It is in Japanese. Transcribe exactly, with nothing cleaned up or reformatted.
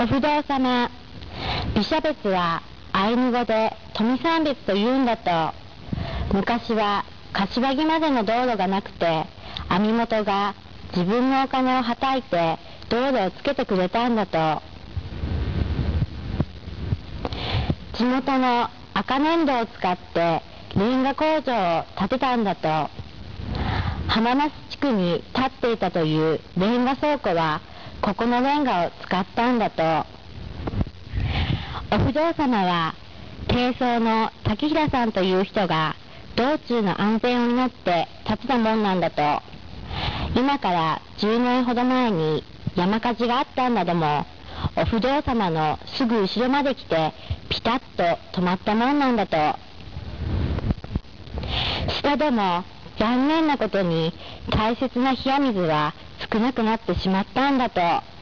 お不動様、毘沙別はアイヌ語で富三別と言うんだと。昔は柏木までの道路がなくて、網元が自分のお金をはたいて道路をつけてくれたんだと。地元の赤粘土を使ってレンガ工場を建てたんだと。浜那須地区に建っていたというレンガ倉庫はここのレンガを使ったんだと。お不動様は低層の滝平さんという人が道中の安全を祈って建てたもんなんだと。今からじゅうねんほど前に山火事があったんだども、お不動様のすぐ後ろまで来てピタッと止まったもんなんだと。したども残念なことに大切な冷や水は少なくなってしまったんだと。